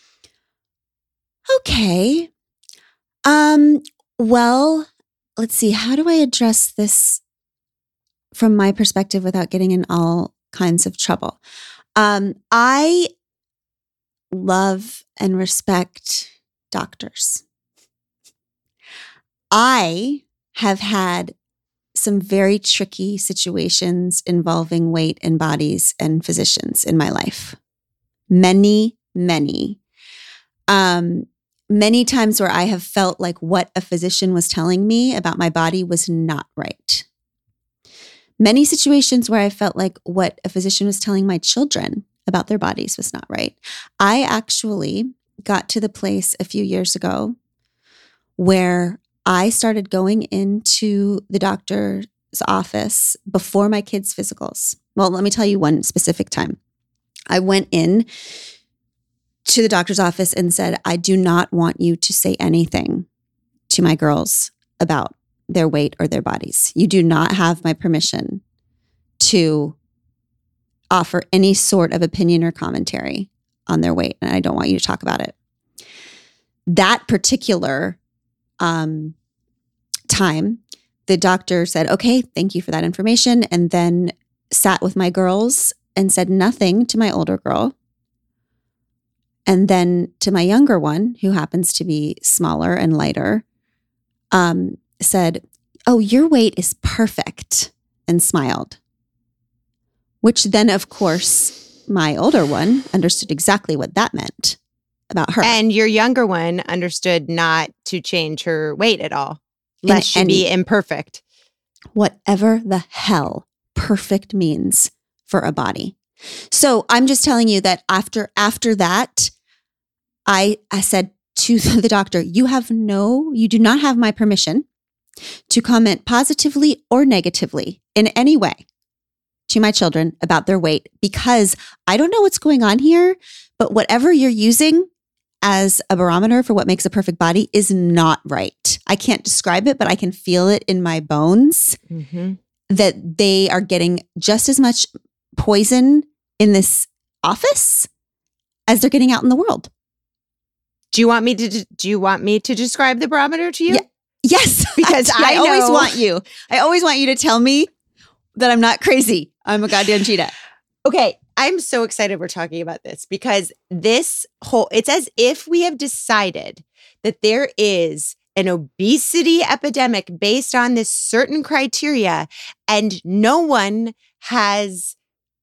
Okay. Well, let's see. How do I address this from my perspective without getting in all kinds of trouble? I love and respect doctors. I have had some very tricky situations involving weight and bodies and physicians in my life. Many, many. Many times where I have felt like what a physician was telling me about my body was not right. Many situations where I felt like what a physician was telling my children about their bodies was not right. I actually got to the place a few years ago where I started going into the doctor's office before my kids' physicals. Well, let me tell you one specific time. I went in to the doctor's office and said, I do not want you to say anything to my girls about their weight or their bodies. You do not have my permission to offer any sort of opinion or commentary on their weight, and I don't want you to talk about it. That particular time, the doctor said, okay, thank you for that information, and then sat with my girls and said nothing to my older girl. And then to my younger one, who happens to be smaller and lighter, said, oh, your weight is perfect, and smiled. Which then, of course, my older one understood exactly what that meant about her. And your younger one understood not to change her weight at all, lest she be imperfect. Whatever the hell perfect means for a body. So I'm just telling you that after that, I said to the doctor, you do not have my permission to comment positively or negatively in any way to my children about their weight, because I don't know what's going on here, but whatever you're using as a barometer for what makes a perfect body is not right. I can't describe it, but I can feel it in my bones that they are getting just as much poison in this office as they're getting out in the world. Do you want me to describe the barometer to you? Yeah. Yes, because I always want you to tell me that I'm not crazy. I'm a goddamn cheetah. Okay, I'm so excited we're talking about this, because it's as if we have decided that there is an obesity epidemic based on this certain criteria, and no one has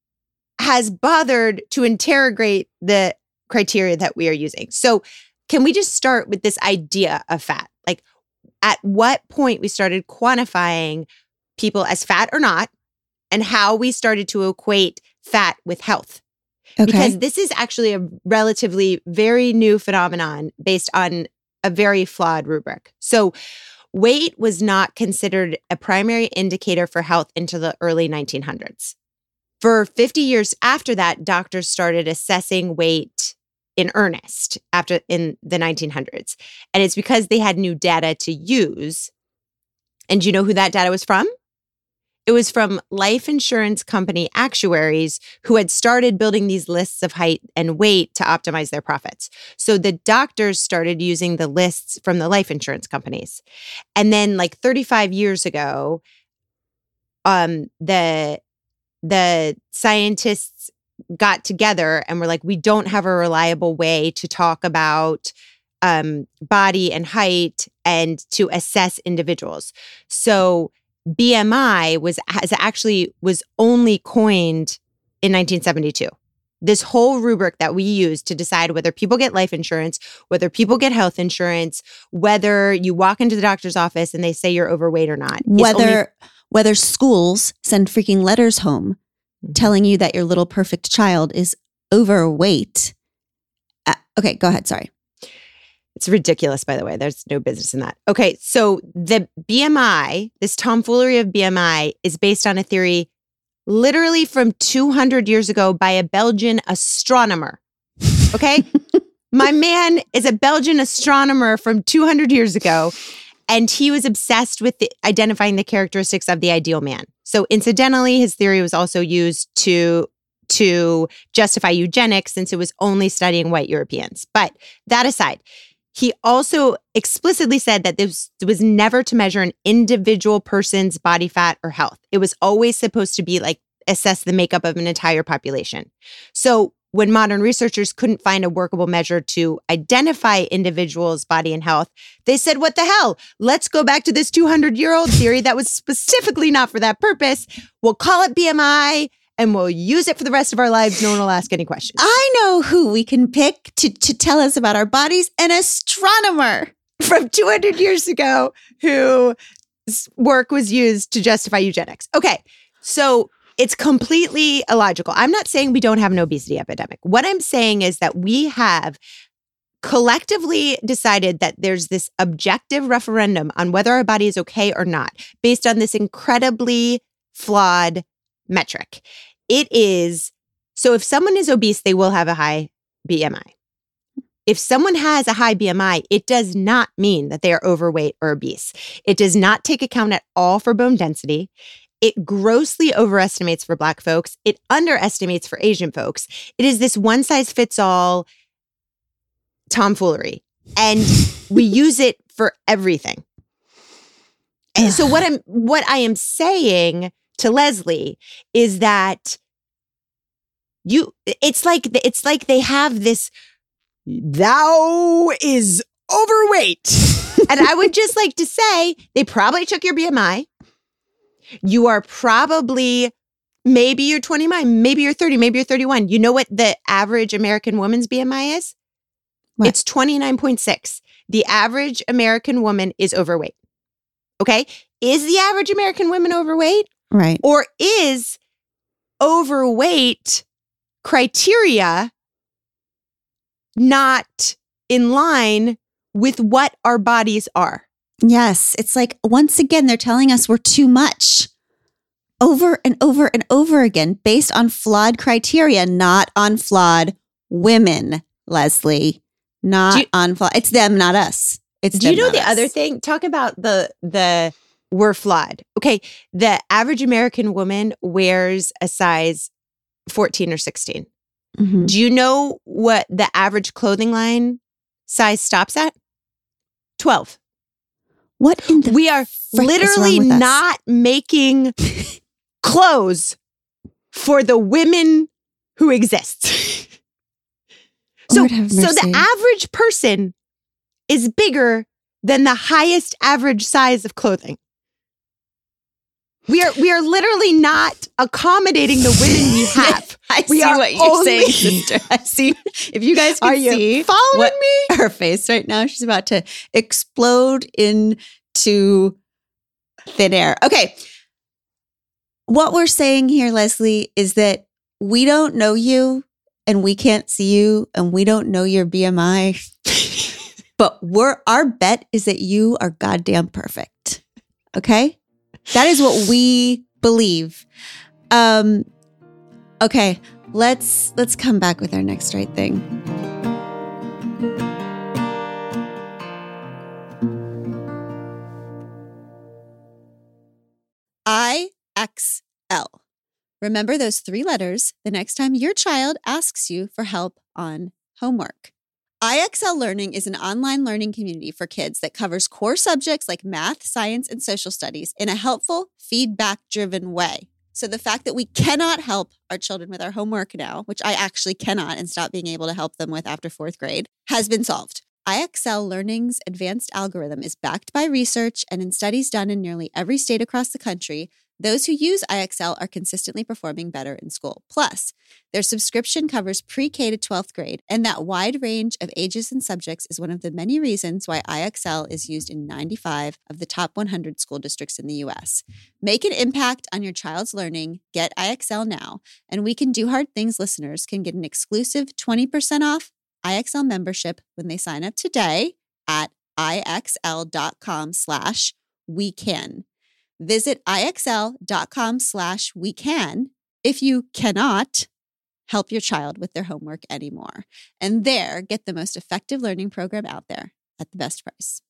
bothered to interrogate the criteria that we are using. So can we just start with this idea of fat? Like, at what point we started quantifying people as fat or not, and how we started to equate fat with health. Okay. Because this is actually a relatively very new phenomenon based on a very flawed rubric. So weight was not considered a primary indicator for health until the early 1900s. For 50 years after that, doctors started assessing weight in earnest in the 1900s. And it's because they had new data to use. And do you know who that data was from? It was from life insurance company actuaries who had started building these lists of height and weight to optimize their profits. So the doctors started using the lists from the life insurance companies. And then like 35 years ago, the scientists got together and were like, we don't have a reliable way to talk about body and height and to assess individuals. So BMI was only coined in 1972. This whole rubric that we use to decide whether people get life insurance, whether people get health insurance, whether you walk into the doctor's office and they say you're overweight or not. Whether schools send freaking letters home telling you that your little perfect child is overweight. Okay, go ahead. Sorry. It's ridiculous, by the way. There's no business in that. Okay, so the BMI, this tomfoolery of BMI, is based on a theory literally from 200 years ago by a Belgian astronomer. Okay? My man is a Belgian astronomer from 200 years ago, and he was obsessed with identifying the characteristics of the ideal man. So incidentally, his theory was also used to justify eugenics since it was only studying white Europeans. But that aside, he also explicitly said that this was never to measure an individual person's body fat or health. It was always supposed to be like assess the makeup of an entire population. So when modern researchers couldn't find a workable measure to identify individuals' body and health, they said, what the hell? Let's go back to this 200-year-old theory that was specifically not for that purpose. We'll call it BMI and we'll use it for the rest of our lives. No one will ask any questions. I know who we can pick to tell us about our bodies, an astronomer from 200 years ago whose work was used to justify eugenics. Okay, so it's completely illogical. I'm not saying we don't have an obesity epidemic. What I'm saying is that we have collectively decided that there's this objective referendum on whether our body is okay or not based on this incredibly flawed metric. It is, so if someone is obese, they will have a high BMI. If someone has a high BMI, it does not mean that they are overweight or obese. It does not take account at all for bone density. It grossly overestimates for Black folks. It underestimates for Asian folks. It is this one-size-fits-all tomfoolery. And we use it for everything. And so what I am saying to Leslie is that it's like they have this, thou is overweight. And I would just like to say, they probably took your BMI. You are probably, maybe you're 29, maybe you're 30, maybe you're 31. You know what the average American woman's BMI is? What? It's 29.6. The average American woman is overweight. Okay? Is the average American woman overweight? Right. Or is overweight criteria not in line with what our bodies are? Yes. It's like, once again, they're telling us we're too much over and over and over again based on flawed criteria, not on flawed women, Leslie. On flawed. It's them, not us. It's do them, you know not the us. other thing? Talk about the we're flawed. Okay. The average American woman wears a size 14 or 16. Mm-hmm. Do you know what the average clothing line size stops at? 12. What in the We are literally not making clothes for the women who exist. So the average person is bigger than the highest average size of clothing. We are literally not accommodating the women we have. I see what you're saying, sister. I see. If you guys can see following me? Her face right now, she's about to explode into thin air. Okay. What we're saying here, Leslie, is that we don't know you and we can't see you and we don't know your BMI. But our bet is that you are goddamn perfect. Okay? That is what we believe. Okay, let's come back with our next right thing. IXL. Remember those 3 letters the next time your child asks you for help on homework. IXL Learning is an online learning community for kids that covers core subjects like math, science, and social studies in a helpful, feedback-driven way. So the fact that we cannot help our children with our homework now, which I actually cannot and stop being able to help them with after 4th grade, has been solved. IXL Learning's advanced algorithm is backed by research, and in studies done in nearly every state across the country, those who use IXL are consistently performing better in school. Plus, their subscription covers pre-K to 12th grade, and that wide range of ages and subjects is one of the many reasons why IXL is used in 95 of the top 100 school districts in the U.S. Make an impact on your child's learning. Get IXL now. And We Can Do Hard Things listeners can get an exclusive 20% off IXL membership when they sign up today at IXL.com/wecan. Visit IXL.com/wecan if you cannot help your child with their homework anymore. And there, get the most effective learning program out there at the best price.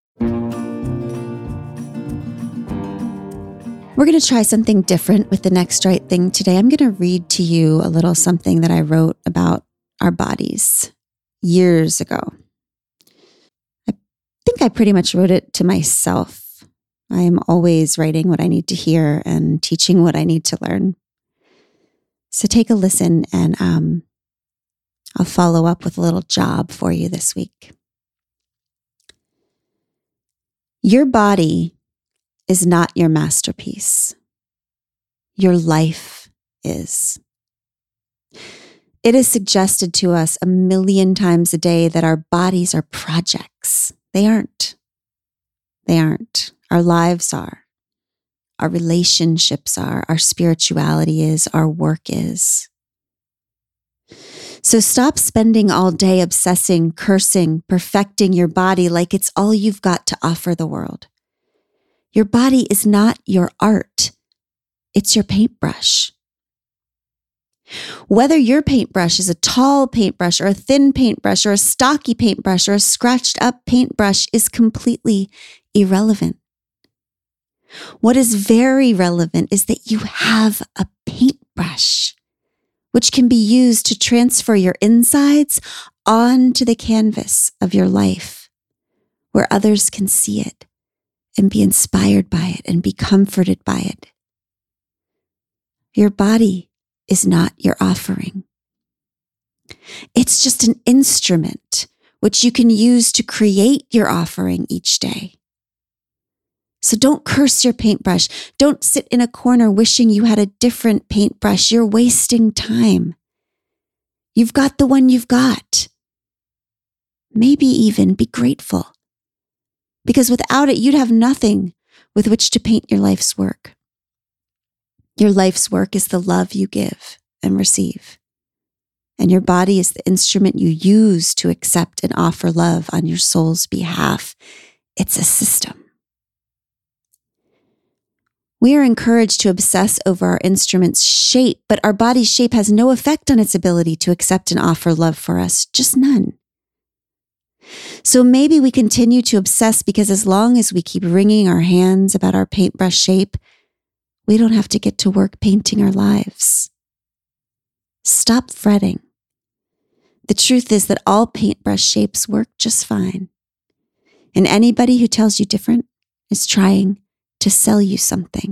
We're going to try something different with the next right thing today. I'm going to read to you a little something that I wrote about our bodies years ago. I think I pretty much wrote it to myself. I am always writing what I need to hear and teaching what I need to learn. So take a listen, and I'll follow up with a little job for you this week. Your body is not your masterpiece. Your life is. It is suggested to us 1,000,000 times a day that our bodies are projects. They aren't. They aren't. Our lives are. Our relationships are. Our spirituality is. Our work is. So stop spending all day obsessing, cursing, perfecting your body like it's all you've got to offer the world. Your body is not your art. It's your paintbrush. Whether your paintbrush is a tall paintbrush or a thin paintbrush or a stocky paintbrush or a scratched up paintbrush is completely irrelevant. What is very relevant is that you have a paintbrush, which can be used to transfer your insides onto the canvas of your life, where others can see it and be inspired by it and be comforted by it. Your body is not your offering. It's just an instrument which you can use to create your offering each day. So don't curse your paintbrush. Don't sit in a corner wishing you had a different paintbrush. You're wasting time. You've got the one you've got. Maybe even be grateful, because without it, you'd have nothing with which to paint your life's work. Your life's work is the love you give and receive. And your body is the instrument you use to accept and offer love on your soul's behalf. It's a system. We are encouraged to obsess over our instrument's shape, but our body's shape has no effect on its ability to accept and offer love for us, just none. So maybe we continue to obsess because as long as we keep wringing our hands about our paintbrush shape, we don't have to get to work painting our lives. Stop fretting. The truth is that all paintbrush shapes work just fine. And anybody who tells you different is trying to sell you something.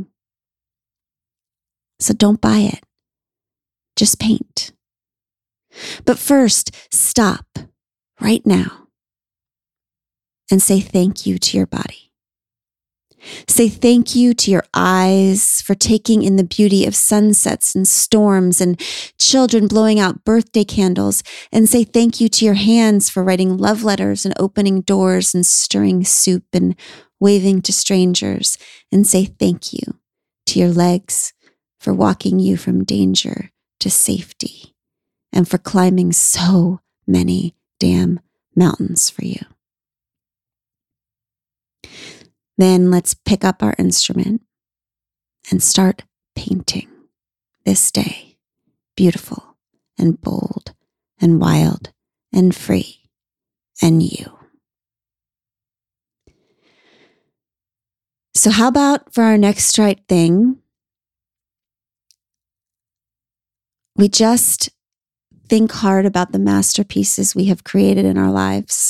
So don't buy it. Just paint. But first, stop right now and say thank you to your body. Say thank you to your eyes for taking in the beauty of sunsets and storms and children blowing out birthday candles. And say thank you to your hands for writing love letters and opening doors and stirring soup and waving to strangers. And say thank you to your legs for walking you from danger to safety and for climbing so many damn mountains for you. Then let's pick up our instrument and start painting this day, beautiful and bold and wild and free and you. So how about for our next right thing, we just think hard about the masterpieces we have created in our lives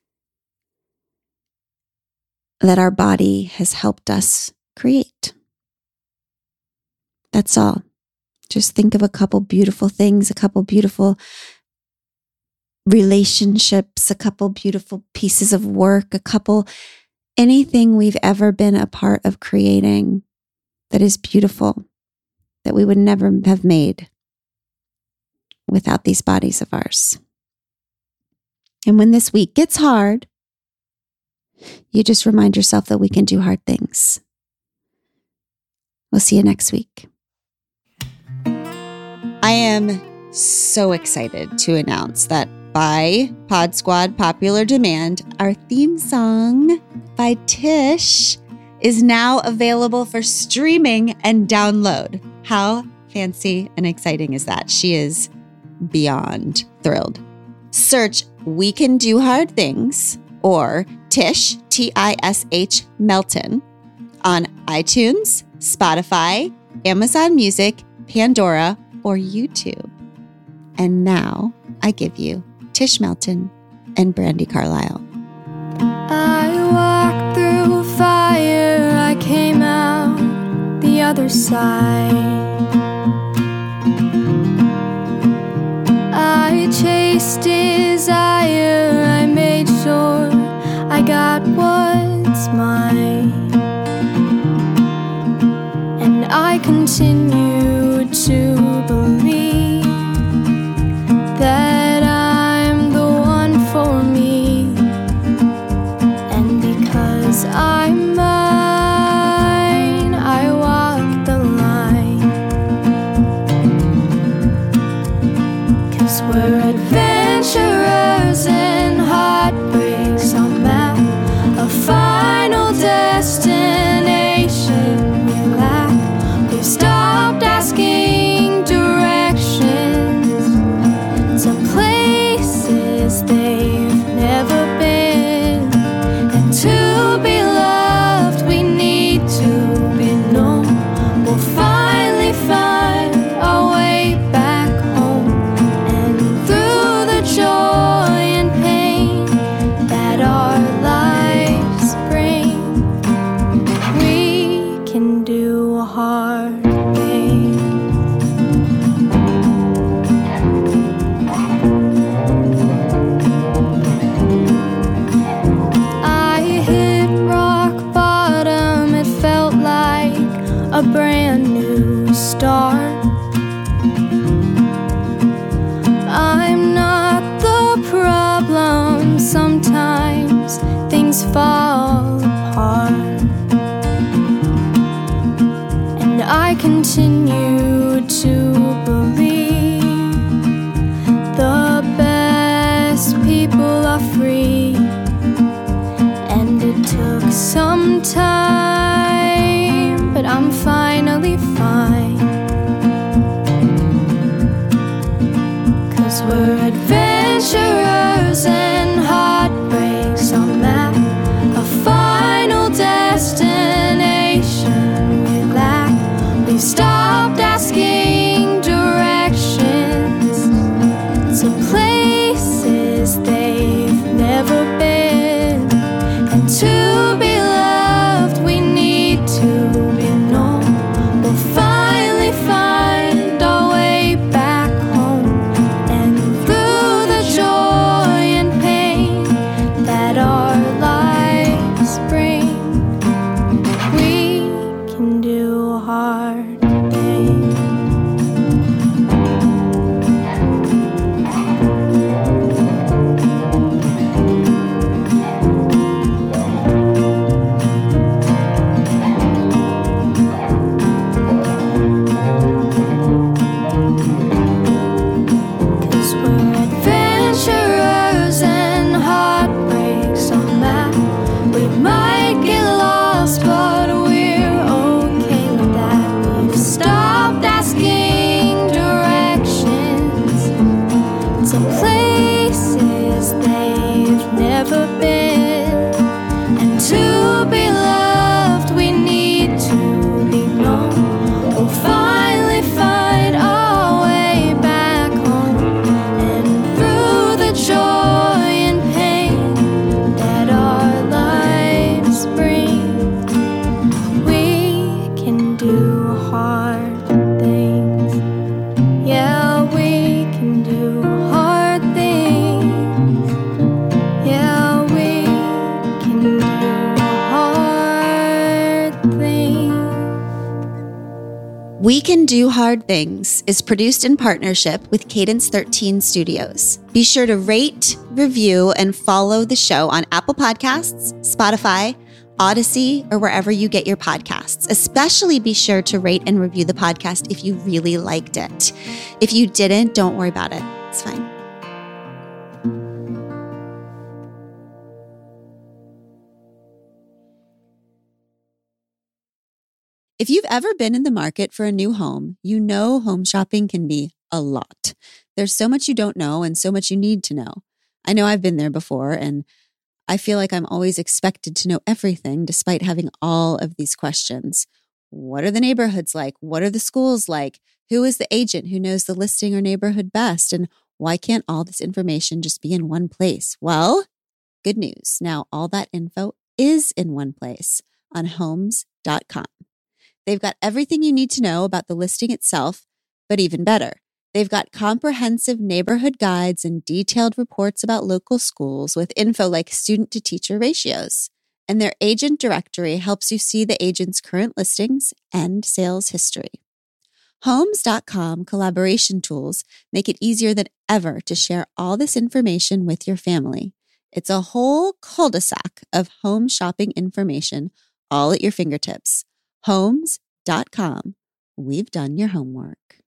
that our body has helped us create. That's all. Just think of a couple beautiful things, a couple beautiful relationships, a couple beautiful pieces of work, anything we've ever been a part of creating that is beautiful, that we would never have made without these bodies of ours. And when this week gets hard, you just remind yourself that we can do hard things. We'll see you next week. I am so excited to announce that by Pod Squad popular demand, our theme song by Tish is now available for streaming and download. How fancy and exciting is that? She is beyond thrilled. Search We Can Do Hard Things or Tish, Tish Melton on iTunes, Spotify, Amazon Music, Pandora, or YouTube. And now I give you Tish Melton and Brandi Carlile. I walked through fire, I came out the other side. I chased desire, I made sure I got what's mine. And I continue to believe that I'm the one for me. And because I'm mine, I walk the line. 'Cause we're adventurers and heartbreaks on map, a final destination we lack. We've stopped asking directions to places they've never been. And to be loved, we need to be known. We'll finally find our way back home. And through the joy and pain that our lives bring, we can do hard things. I hit rock bottom, it felt like a brand new start. I'm not the problem, sometimes things fall apart. And I continue to believe the best people are free. And it took some time, but I'm finally fine. 'Cause we're adventurers and heartbreaks on map, a final destination we lack. We've stopped asking directions to places they've never been. And to be loved, we need to be known. We'll finally find our way back home. And through the joy and pain that our lives bring, we can do hard things. Cause we're adventurers and heartbreaks on map. We might get lost, but we're okay with that. We've stopped asking directions to places they've never been. And to be loved, we need to be known. We'll finally find our way back home. And through the joy and pain that our lives bring, we can do hard things. Yeah, we can do hard things. Yeah, we can do hard things. We Can Do Hard Things is produced in partnership with Cadence 13 Studios. Be sure to rate, review, and follow the show on Apple Podcasts, Spotify, Odyssey, or wherever you get your podcasts. Especially be sure to rate and review the podcast if you really liked it. If you didn't, don't worry about it. It's fine. If you've ever been in the market for a new home, you know home shopping can be a lot. There's so much you don't know and so much you need to know. I know I've been there before, and I feel like I'm always expected to know everything despite having all of these questions. What are the neighborhoods like? What are the schools like? Who is the agent who knows the listing or neighborhood best? And why can't all this information just be in one place? Well, good news. Now all that info is in one place on Homes.com. They've got everything you need to know about the listing itself, but even better, they've got comprehensive neighborhood guides and detailed reports about local schools with info like student-to-teacher ratios. And their agent directory helps you see the agent's current listings and sales history. Homes.com collaboration tools make it easier than ever to share all this information with your family. It's a whole cul-de-sac of home shopping information all at your fingertips. Homes.com. We've done your homework.